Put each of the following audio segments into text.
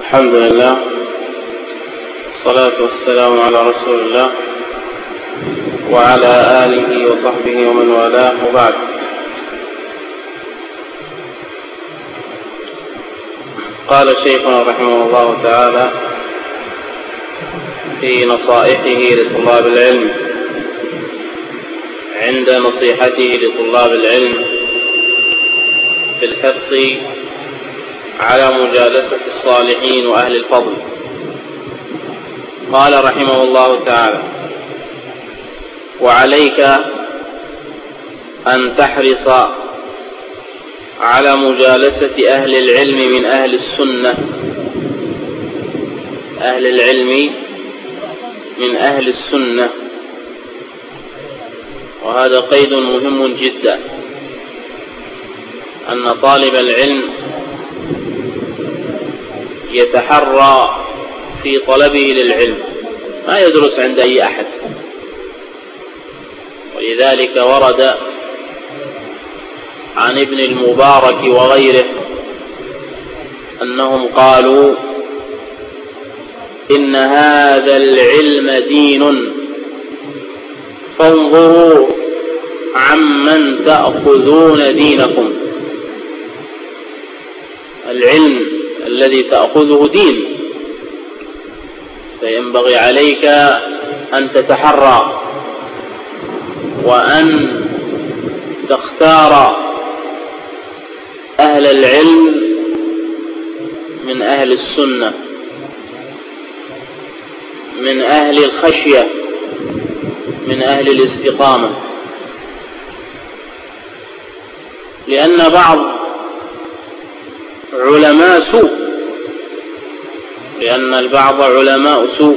الحمد لله، الصلاة والسلام على رسول الله وعلى آله وصحبه ومن والاه، وبعد. قال شيخنا رحمه الله تعالى في نصائحه لطلاب العلم عند نصيحته لطلاب العلم بالحرص على مجالسة الصالحين وأهل الفضل. قال رحمه الله تعالى: وعليك أن تحرص على مجالسة أهل العلم من أهل السنة، أهل العلم من أهل السنة، وهذا قيد مهم جدا، أن طالب العلم يتحرى في طلبه للعلم، ما يدرس عند أي أحد. ولذلك ورد عن ابن المبارك وغيره أنهم قالوا: إن هذا العلم دين، فانظروا عمن تأخذون دينكم. العلم الذي تأخذه دين، فينبغي عليك أن تتحرى وأن تختار أهل العلم من أهل السنة، من أهل الخشية، من أهل الاستقامة. لأن بعض علماء سوء، لأن البعض علماء سوء،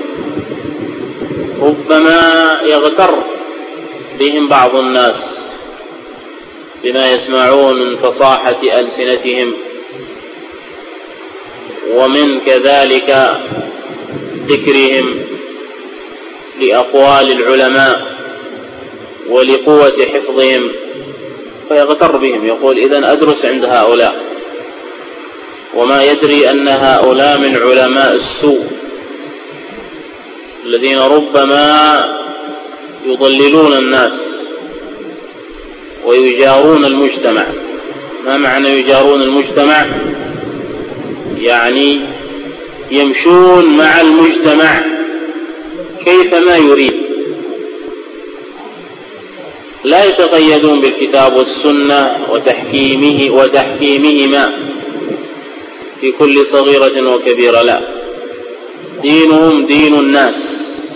ربما يغتر بهم بعض الناس بما يسمعون من فصاحة ألسنتهم، ومن كذلك ذكرهم لأقوال العلماء ولقوة حفظهم، فيغتر بهم، يقول: إذن أدرس عند هؤلاء، وما يدري أن هؤلاء من علماء السوء الذين ربما يضللون الناس ويجارون المجتمع. ما معنى يجارون المجتمع؟ يعني يمشون مع المجتمع كيفما يريد، لا يتقيدون بالكتاب والسنة وتحكيمهما في كل صغيرة وكبيرة، لا، دينهم دين الناس.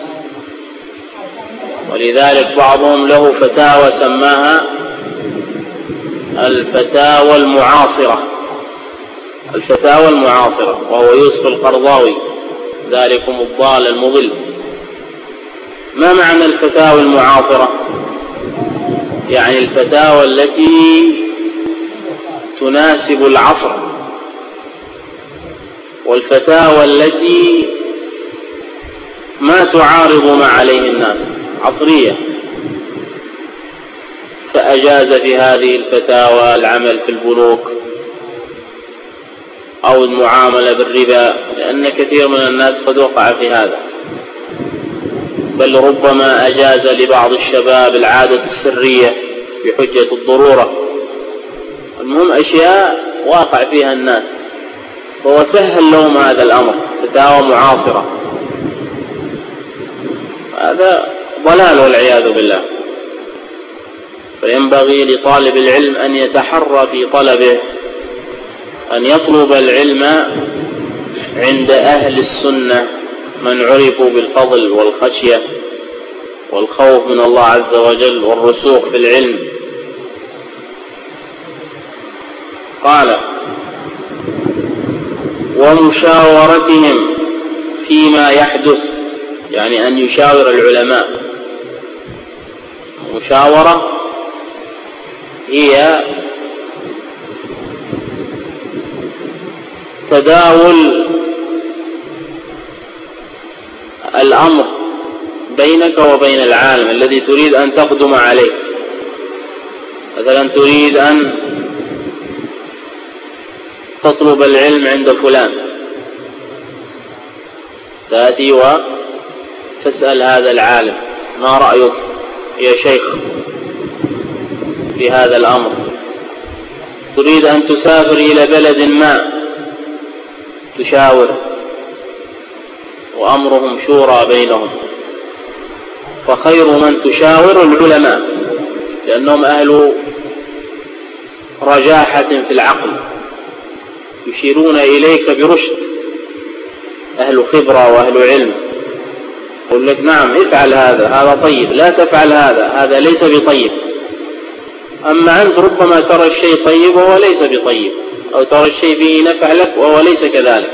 ولذلك بعضهم له فتاوى سماها الفتاوى المعاصرة، وهو يوسف القرضاوي، ذلكم الضال المضل. ما معنى الفتاوى المعاصرة؟ يعني الفتاوى التي تناسب العصر، والفتاوى التي ما تعارض ما عليه الناس، عصرية. فأجاز في هذه الفتاوى العمل في البنوك أو المعاملة بالربا، لأن كثير من الناس قد وقع في هذا. بل ربما أجاز لبعض الشباب العادة السرية بحجة الضرورة. المهم أشياء واقع فيها الناس، فهو سهل لهم هذا الأمر، فتاوى معاصرة. هذا ضلال والعياذ بالله. فينبغي لطالب العلم أن يتحرى في طلبه، أن يطلب العلم عند أهل السنة من عرفوا بالفضل والخشية والخوف من الله عز وجل والرسوخ في العلم. قال: ومشاورتهم فيما يحدث، يعني أن يشاور العلماء. مشاورة هي تداول الأمر بينك وبين العالم الذي تريد أن تقدم عليه. مثلا تريد أن تطلب العلم عند فلان، تأتي وتسأل هذا العالم: ما رأيك يا شيخ في هذا الأمر؟ تريد أن تسافر إلى بلد ما، تشاور، وأمرهم شورى بينهم، فخير من تشاور العلماء، لأنهم أهل رجاحة في العقل، يشيرون إليك برشد، أهل خبرة وأهل علم. يقول لك: نعم افعل هذا، هذا طيب، لا تفعل هذا، هذا ليس بطيب. أما أنت ربما ترى الشيء طيب وهو ليس بطيب، أو ترى الشيء به نفع لك وهو ليس كذلك.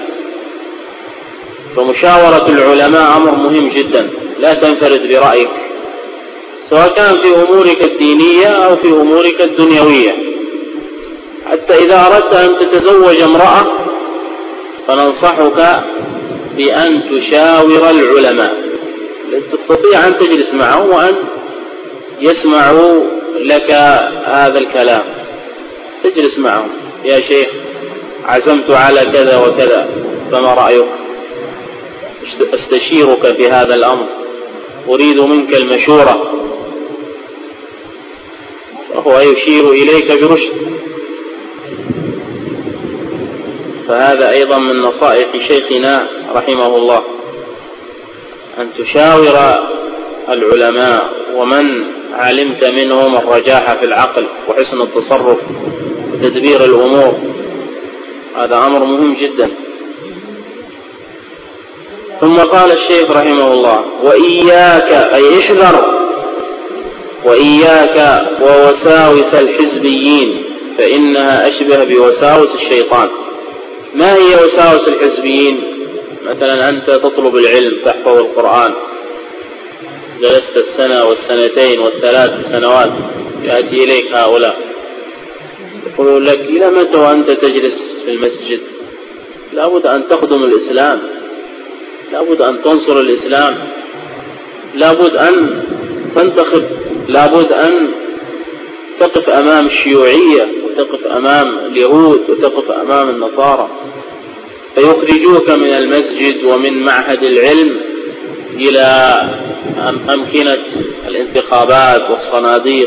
فمشاورة العلماء أمر مهم جدا، لا تنفرد برأيك، سواء كان في أمورك الدينية أو في أمورك الدنيوية. حتى إذا أردت أن تتزوج امرأة فننصحك بأن تشاور العلماء، تستطيع أن تجلس معهم وأن يسمعوا لك هذا الكلام. تجلس معهم: يا شيخ عزمت على كذا وكذا، فما رأيك؟ استشيرك في هذا الأمر، أريد منك المشورة. وهو يشير إليك برشد. فهذا أيضا من نصائح شيخنا رحمه الله، أن تشاور العلماء ومن علمت منهم الرجاحة في العقل وحسن التصرف وتدبير الأمور. هذا أمر مهم جدا. ثم قال الشيخ رحمه الله: وإياك، أي احذر، وإياك ووساوس الحزبيين فإنها أشبه بوساوس الشيطان. ما هي وساوس الحزبيين؟ مثلا أنت تطلب العلم، تحفظ القرآن، جلست السنة والسنتين والثلاث سنوات، يأتي إليك هؤلاء يقولون لك: إلى متى وأنت تجلس في المسجد؟ لابد أن تخدم الإسلام، لابد أن تنصر الإسلام، لابد أن تنتخب، لابد أن تقف أمام الشيوعية، وتقف أمام اليهود، وتقف أمام النصارى، فيخرجوك من المسجد ومن معهد العلم إلى أمكنة الانتخابات والصناديق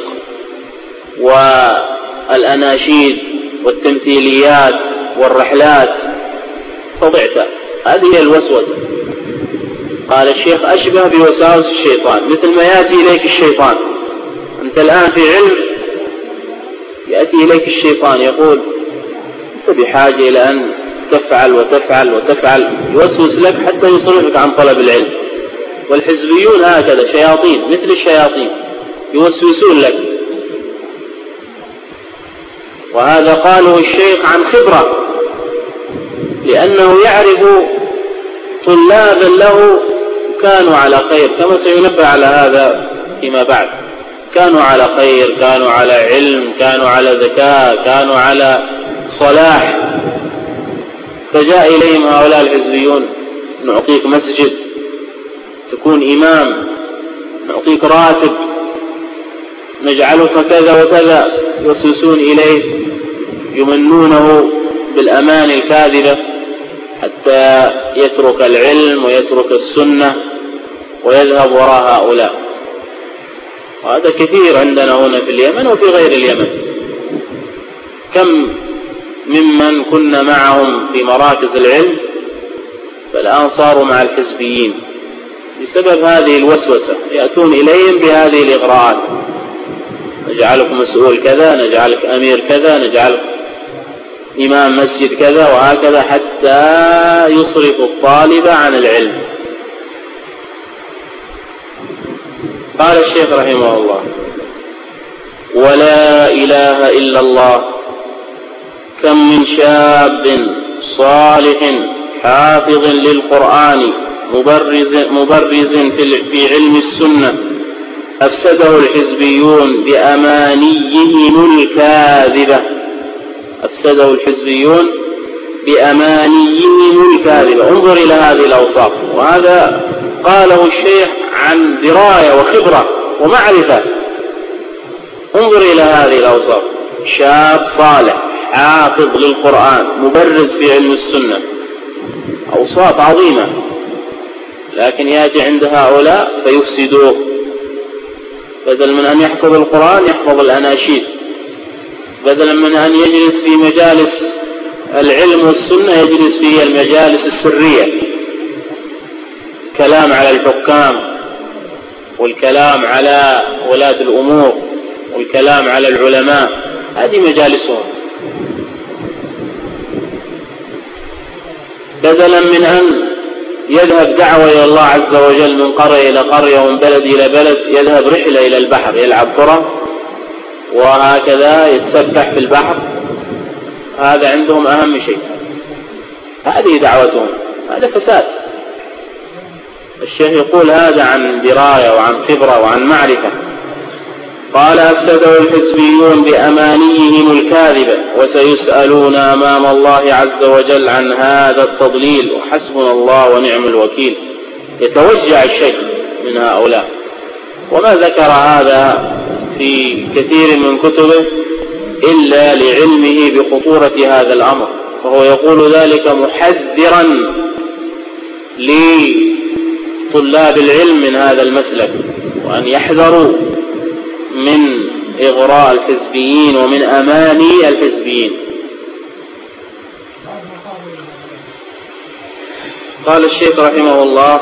والأناشيد والتمثيليات والرحلات، فضعت. هذه هي الوسوسة. قال الشيخ: أشبه بوساوس الشيطان، مثل ما يأتي إليك الشيطان. أنت الآن في علم، يأتي إليك الشيطان يقول: أنت بحاجة إلى أن تفعل وتفعل وتفعل، يوسوس لك حتى يصرفك عن طلب العلم. والحزبيون هكذا، شياطين مثل الشياطين، يوسوسون لك. وهذا قاله الشيخ عن خبرة، لأنه يعرف طلابا له كانوا على خير، كما سينبه على هذا فيما بعد. كانوا على خير، كانوا على علم، كانوا على ذكاء، كانوا على صلاح، فجاء إليهم هؤلاء الحزبيون: نعطيك مسجد، تكون إمام، نعطيك راتب، نجعلك كذا وكذا. يوسوسون إليه، يمنونه بالأمان الكاذبة حتى يترك العلم ويترك السنة ويذهب وراء هؤلاء. وهذا كثير عندنا هنا في اليمن وفي غير اليمن. كم ممن كنا معهم في مراكز العلم فالآن صاروا مع الحزبيين بسبب هذه الوسوسة. يأتون إليهم بهذه الإغراءات: نجعلك مسؤول كذا، نجعلك أمير كذا، نجعلك إمام مسجد كذا، وهكذا، حتى يصرف الطالب عن العلم. قال الشيخ رحمه الله: ولا إله إلا الله، كم من شاب صالح حافظ للقرآن مبرز في علم السنة أفسده الحزبيون بأمانيهم الكاذبة. أفسده الحزبيون بأمانيهم الكاذبة. انظر إلى هذه الأوصاف. وهذا قاله الشيخ عن دراية وخبرة ومعرفة. انظر إلى هذه الأوصاف: شاب صالح حافظ للقرآن مبرز في علم السنة، أوصاف عظيمة. لكن يأتي عند هؤلاء فيفسدوه، بدل من أن يحفظ القرآن يحفظ الأناشيد، بدلا من أن يجلس في مجالس العلم والسنة يجلس في المجالس السرية، كلام على الحكام والكلام على ولاة الأمور والكلام على العلماء، هذه مجالسهم. بدلا من أن يذهب دعوة إلى الله عز وجل من قرية إلى قرية ومن بلد إلى بلد، يذهب رحلة إلى البحر يلعب كرة وهكذا يتسبح في البحر، هذا عندهم أهم شيء، هذه دعوتهم، هذا فساد. الشيخ يقول هذا عن دراية وعن خبرة وعن معرفة. قال أفسده الحزبيون بأمانيهم الكاذبة وسيسألون أمام الله عز وجل عن هذا التضليل وحسبنا الله ونعم الوكيل. يتوجع الشيخ من هؤلاء، وما ذكر هذا في كثير من كتبه إلا لعلمه بخطورة هذا الأمر، وهو يقول ذلك محذرا لطلاب العلم من هذا المسلك، وأن يحذروا من إغراء الحزبيين ومن أماني الحزبيين. قال الشيخ رحمه الله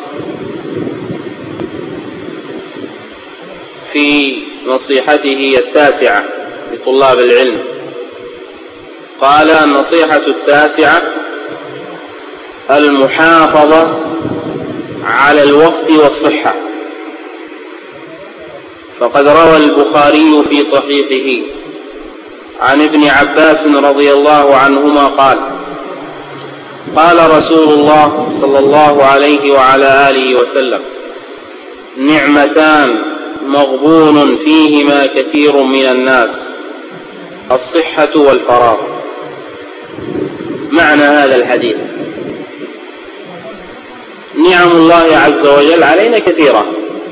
في نصيحته التاسعة لطلاب العلم، قال النصيحة التاسعة المحافظة على الوقت والصحة. فقد روى البخاري في صحيحه عن ابن عباس رضي الله عنهما قال قال رسول الله صلى الله عليه وعلى آله وسلم نعمتان مغبون فيهما كثير من الناس الصحة والفراغ. معنى هذا الحديث نعم الله عز وجل علينا كثيرة،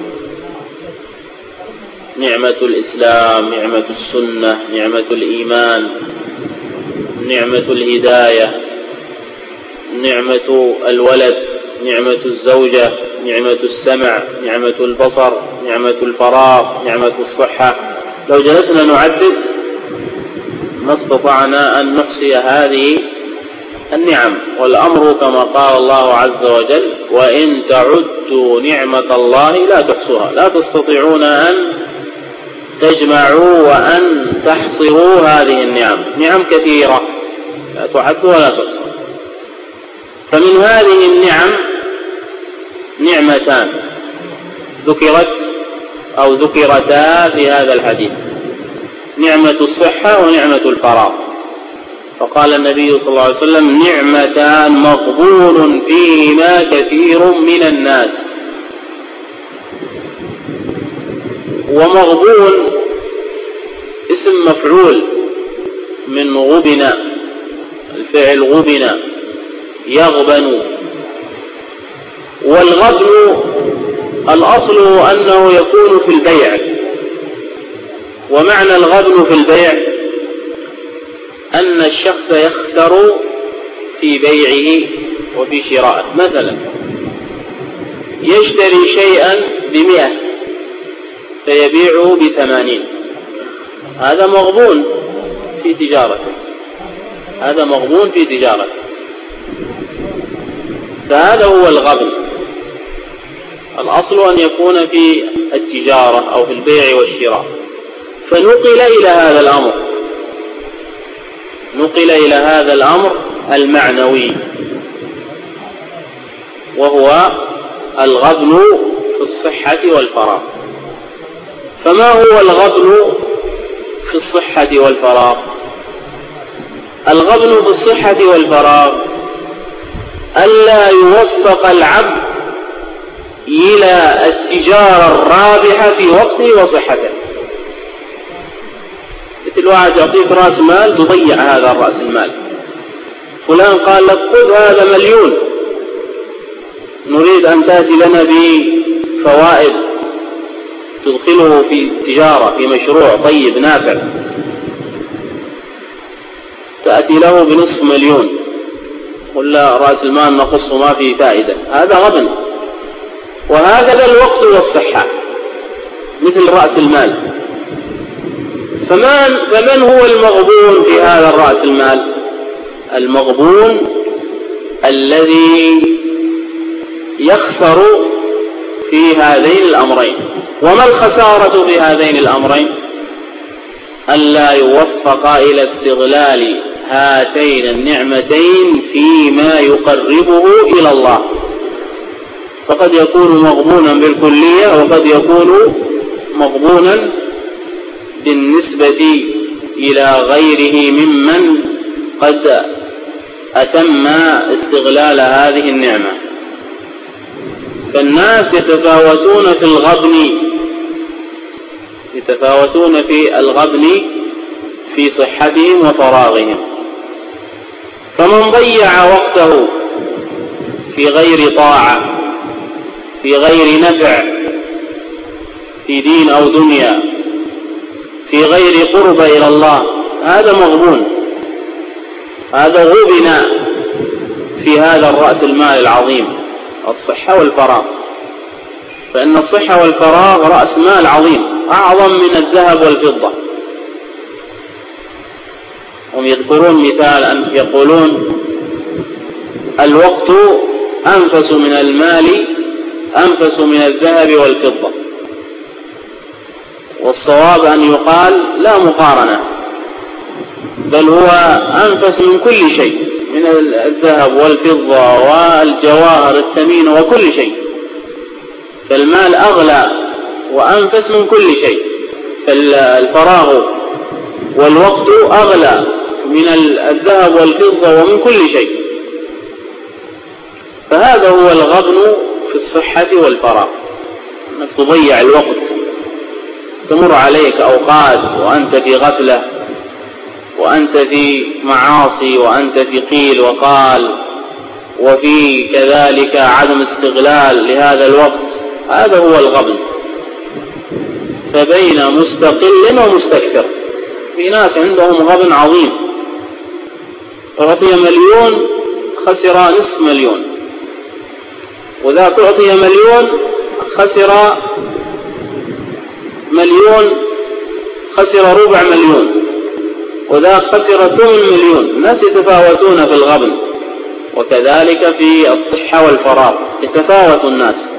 نعمة الإسلام، نعمة السنة، نعمة الإيمان، نعمة الهداية، نعمة الولد، نعمة الزوجة، نعمة السمع، نعمة البصر، نعمة الفراغ، نعمة الصحة. لو جلسنا نعدد ما استطعنا أن نحصي هذه النعم، والأمر كما قال الله عز وجل وإن تعدوا نعمة الله لا تحصوها. لا تستطيعون أن تجمعوا وأن تحصروا هذه النعم، نعم كثيرة لا تعد ولا تحصى. فمن هذه النعم نعمتان ذكرت أو ذكرتا في هذا الحديث، نعمة الصحة ونعمة الفراغ. فقال النبي صلى الله عليه وسلم نعمتان مغبون فيهما كثير من الناس. ومغبون اسم مفعول من غبن، الفعل غبن يغبن. والغبن الأصل أنه يكون في البيع، ومعنى الغبن في البيع أن الشخص يخسر في بيعه وفي شرائه. مثلا يشتري شيئا ب100 فيبيعه ب80، هذا مغبون في تجارته، هذا مغبون في تجارته. فهذا هو الغبن. الأصل أن يكون في التجارة أو في البيع والشراء. فنقل إلى هذا الأمر، نقل إلى هذا الأمر المعنوي، وهو الغبن في الصحة والفراغ. فما هو الغبن في الصحة والفراغ؟ الغبن في الصحة والفراغ ألا يوفق العبد إلى التجارة الرابحة في وقته وصحته. مثل واحد يعطيك رأس مال تضيع هذا الرأس المال. فلان قال لك خذ هذا 1,000,000 نريد أن تأتي لنا بفوائد تدخله في تجارة في مشروع طيب نافع، تأتي له ب500,000 قل لا رأس المال نقصه ما فيه فائدة. هذا غبن، وهكذا الوقت والصحة مثل رأس المال. فمن هو المغبون في هذا الرأس المال؟ المغبون الذي يخسر في هذين الأمرين. وما الخسارة في هذين الأمرين؟ ألا يوفق إلى استغلال هاتين النعمتين فيما يقربه إلى الله، فقد يكون مغبونا بالكلية وقد يكون مغبونا بالنسبة إلى غيره ممن قد أتم استغلال هذه النعمة. فالناس يتفاوتون في الغبن في صحتهم وفراغهم. فمن ضيع وقته في غير طاعة، في غير نفع في دين أو دنيا، في غير قرب إلى الله، هذا مغبون، هذا غبن في هذا الرأس المال العظيم، الصحة والفراغ. فإن الصحة والفراغ رأس مال عظيم أعظم من الذهب والفضة. هم يذكرون مثالا يقولون الوقت أنفس من المال، أنفس من الذهب والفضة، والصواب أن يقال لا مقارنة، بل هو أنفس من كل شيء، من الذهب والفضة والجواهر الثمينة وكل شيء. فالمال أغلى وأنفس من كل شيء، فالفراغ والوقت أغلى من الذهب والفضة ومن كل شيء. فهذا هو الغبن في الصحة والفراغ، أنك تضيع الوقت، تمر عليك أوقات وأنت في غفلة، وأنت في معاصي، وأنت في قيل وقال، وفي كذلك عدم استغلال لهذا الوقت. هذا هو الغبن. فبين مستقل ومستكثر، في ناس عندهم غبن عظيم، أعطي 1,000,000 خسر نصف مليون، وذاك أعطي 1,000,000 خسر 1,000,000 خسر ربع مليون، وذاك خسر 8,000,000. الناس يتفاوتون في الغبن، وكذلك في الصحة والفراغ يتفاوت الناس.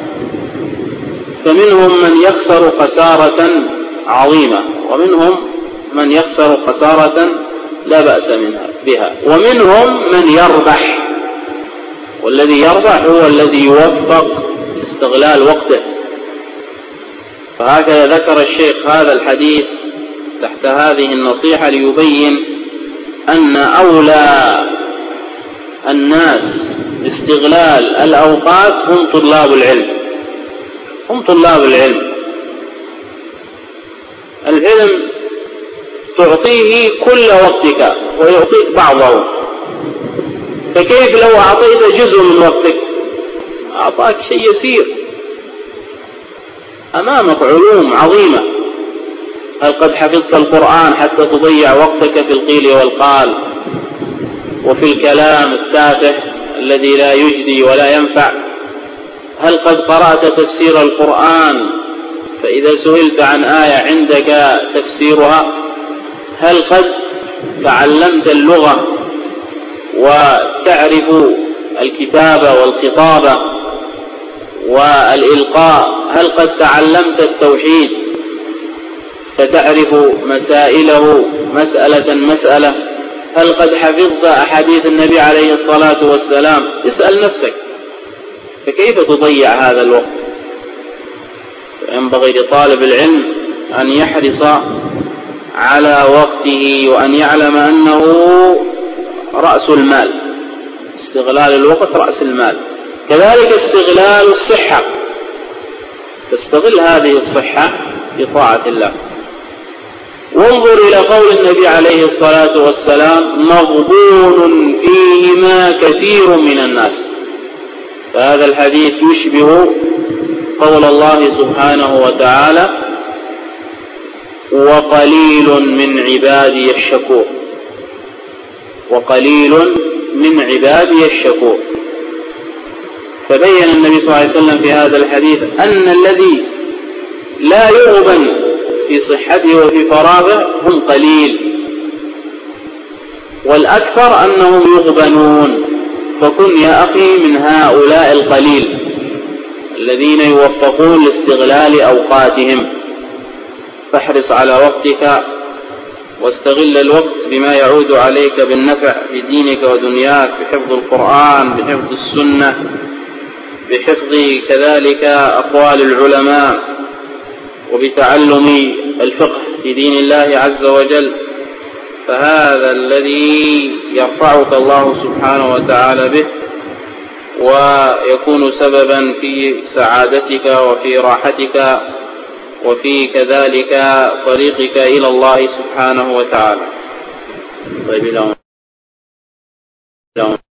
فمنهم من يخسر خسارة عظيمة، ومنهم من يخسر خسارة لا بأس بها، ومنهم من يربح. والذي يربح هو الذي يوفق استغلال وقته. فهكذا ذكر الشيخ هذا الحديث تحت هذه النصيحة ليبين أن أولى الناس باستغلال الأوقات هم طلاب العلم. هم طلاب العلم. العلم تعطيه كل وقتك ويعطيك بعضه، فكيف لو أعطيت جزء من وقتك؟ أعطاك شيء يسير. أمامك علوم عظيمة. هل قد حفظت القرآن حتى تضيع وقتك في القيل والقال وفي الكلام التافه الذي لا يجدي ولا ينفع؟ هل قد قرأت تفسير القرآن فإذا سئلت عن آية عندك تفسيرها؟ هل قد تعلمت اللغة وتعرف الكتابة والخطابة والإلقاء؟ هل قد تعلمت التوحيد فتعرف مسائله مسألة مسألة؟ هل قد حفظت أحاديث النبي عليه الصلاة والسلام؟ اسأل نفسك، فكيف تضيع هذا الوقت؟ ينبغي لطالب العلم أن يحرص على وقته، وأن يعلم أنه رأس المال. استغلال الوقت رأس المال. كذلك استغلال الصحة، تستغل هذه الصحة في طاعة الله. وانظر إلى قول النبي عليه الصلاة والسلام: مغبون فيهما كثير من الناس. فهذا الحديث يشبه قول الله سبحانه وتعالى: وقليل من عبادي الشكور. وقليل من عبادي الشكور. فبين النبي صلى الله عليه وسلم في هذا الحديث أن الذي لا يغبن في صحته وفي فراغه هم قليل، والأكثر أنهم يغبنون. فكن يا أخي من هؤلاء القليل الذين يوفقون لاستغلال أوقاتهم. فاحرص على وقتك واستغل الوقت بما يعود عليك بالنفع في دينك ودنياك، بحفظ القرآن، بحفظ السنة، بحفظ كذلك أقوال العلماء، وبتعلم الفقه في دين الله عز وجل. فهذا الذي يرفعك الله سبحانه وتعالى به ويكون سببا في سعادتك وفي راحتك وفي كذلك طريقك إلى الله سبحانه وتعالى. طيب